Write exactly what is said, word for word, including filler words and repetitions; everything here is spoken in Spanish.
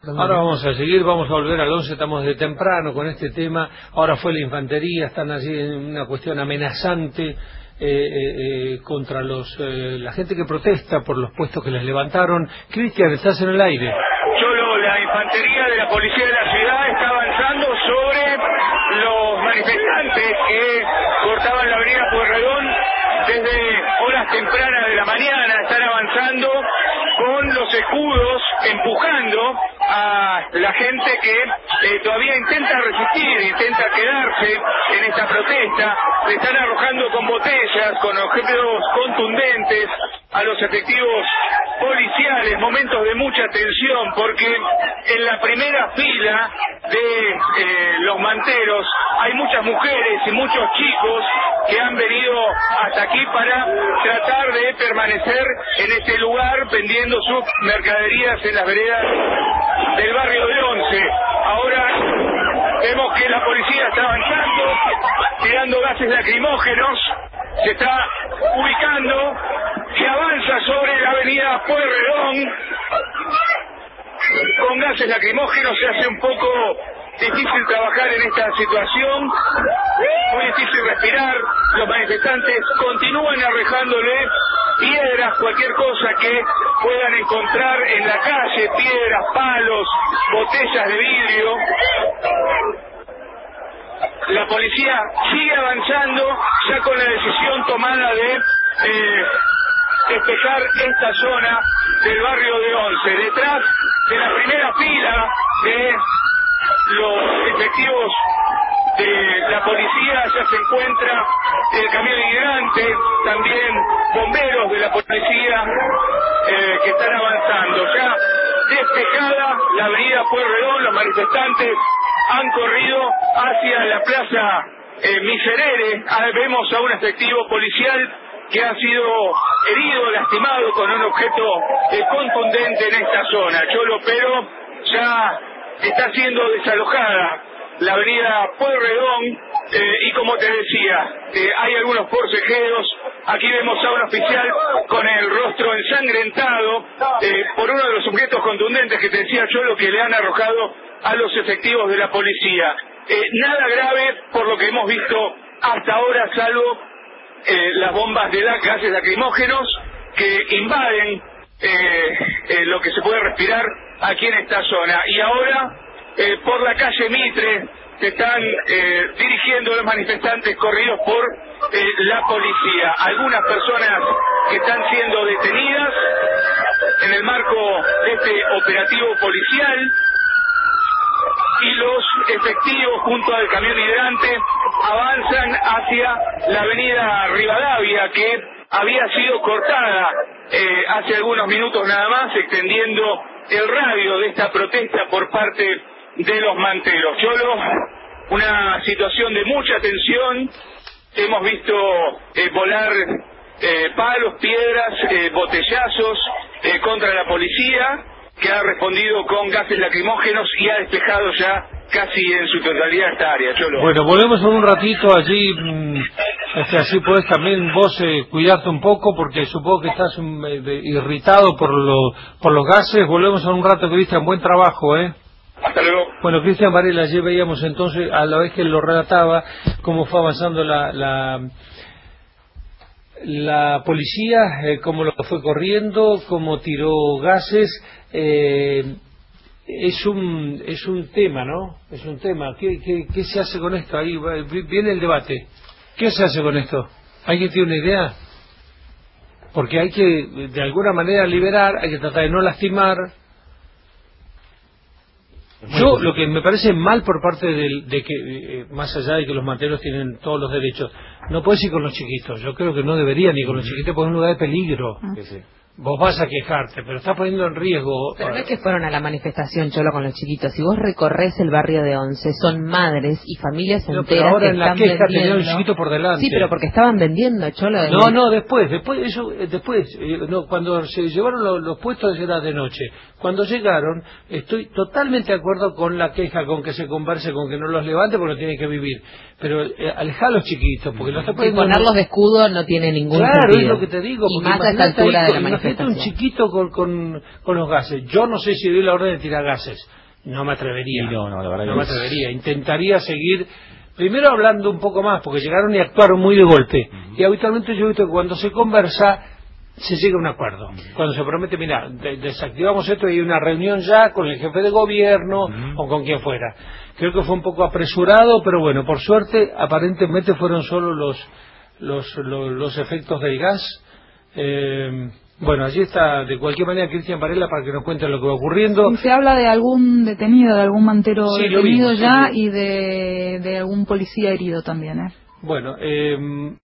Ahora vamos a seguir, vamos a volver al once, estamos de temprano con este tema. Ahora fue la infantería, están allí en una cuestión amenazante eh, eh, eh, contra los eh, la gente que protesta por los puestos que les levantaron. Cristian, estás en el aire. Solo la infantería de la policía de la ciudad está avanzando sobre los manifestantes que cortaban la avenida Pueyrredón desde horas tempranas de la mañana. Están avanzando con los escudos, empujando a la gente que eh, todavía intenta resistir, intenta quedarse en esta protesta. Se están arrojando con botellas, con objetos contundentes a los efectivos policiales, momentos de mucha tensión, porque en la primera fila de eh, los manteros hay muchas mujeres y muchos chicos que han venido hasta aquí para tratar de permanecer en este lugar vendiendo sus mercaderías en las veredas del barrio de Once. Ahora vemos que la policía está avanzando, tirando gases lacrimógenos, se está ubicando, se avanza sobre la avenida Pueyrredón con gases lacrimógenos. Se hace un poco difícil trabajar en esta situación, muy difícil respirar. Los manifestantes continúan arrojándole piedras, cualquier cosa que puedan encontrar en la calle, piedras, palos, botellas de vidrio. La policía sigue avanzando ya con la decisión tomada de eh, despejar esta zona del barrio de Once. Detrás de la primera fila de los efectivos de la policía ya se encuentra el camión hidrante, también bomberos de la policía eh, que están avanzando. Ya despejada la avenida Pueyrredón, los manifestantes han corrido hacia la plaza eh, Miserere. Ah, vemos a un efectivo policial que ha sido herido, lastimado con un objeto eh, contundente en esta zona. Cholo, pero ya está siendo desalojada la avenida Pueyrredón eh, y como te decía, eh, hay algunos forcejeos. Aquí vemos a un oficial con el rostro ensangrentado eh, por uno de los objetos contundentes que te decía Cholo que le han arrojado a los efectivos de la policía. Eh, nada grave por lo que hemos visto hasta ahora, salvo eh, las bombas de gases lacrimógenos que invaden eh, eh, lo que se puede respirar aquí en esta zona. Y ahora eh, por la calle Mitre se están eh, dirigiendo los manifestantes corridos por eh, la policía. Algunas personas que están siendo detenidas en el marco de este operativo policial, y los efectivos junto al camión hidrante avanzan hacia la avenida Rivadavia, que había sido cortada eh, hace algunos minutos nada más, extendiendo el radio de esta protesta por parte de los manteros. Cholo, una situación de mucha tensión. Hemos visto eh, volar eh, palos, piedras, eh, botellazos eh, contra la policía, que ha respondido con gases lacrimógenos y ha despejado ya casi en su totalidad esta área. Cholo. Bueno, volvemos en un ratito allí, mmm, este, así puedes también vos eh, cuidarte un poco, porque supongo que estás um, eh, irritado por, lo, por los gases. Volvemos en un rato, Cristian, buen trabajo, ¿eh? Hasta luego. Bueno, Cristian Varela, allí veíamos entonces, a la vez que él lo relataba, cómo fue avanzando la... la La policía, eh, cómo lo fue corriendo, cómo tiró gases. eh, es un es un tema, ¿no? Es un tema. ¿Qué, qué, qué se hace con esto? Ahí va, viene el debate. ¿Qué se hace con esto? ¿Alguien tiene una idea? Porque hay que, de alguna manera, liberar, hay que tratar de no lastimar. Yo, lo que me parece mal por parte de, de que, eh, más allá de que los manteros tienen todos los derechos, no puedes ir con los chiquitos. Yo creo que no deberían ir con los chiquitos porque es un lugar de peligro. Sí, sí. Vos vas a quejarte, pero estás poniendo en riesgo... Pero no es que fueron a la manifestación, Cholo, con los chiquitos. Si vos recorres el barrio de Once, son madres y familias no, enteras pero ahora que en la están queja vendiendo... tenía un chiquito por delante. Sí, pero porque estaban vendiendo, Cholo. No, no, después, después, eso, después, eh, no, cuando se llevaron los, los puestos era de noche. Cuando llegaron, estoy totalmente de acuerdo con la queja, con que se converse, con que no los levante porque no tienen que vivir. Pero eh, alejar a los chiquitos, porque los está sí, ponerlos de escudo no tiene ningún claro, sentido. Claro, es lo que te digo. Y más a esta altura de la manifestación. manifiesto un chiquito con, con, con los gases. Yo no sé si doy la orden de tirar gases. No me atrevería. Sí, no, no, la verdad no que me atrevería. Intentaría seguir, primero hablando un poco más, porque llegaron y actuaron muy de golpe. Uh-huh. Y habitualmente yo he visto que cuando se conversa, se llega a un acuerdo. Uh-huh. Cuando se promete, mira, de, desactivamos esto y hay una reunión ya con el jefe de gobierno uh-huh. o con quien fuera. Creo que fue un poco apresurado, pero bueno, por suerte, aparentemente fueron solo los, los, los, los efectos del gas. Eh, Bueno, allí está, de cualquier manera, Cristian Varela para que nos cuente lo que va ocurriendo. Y se habla de algún detenido, de algún mantero sí, detenido vimos, ya sí, y de, de algún policía herido también, ¿eh? Bueno, eh...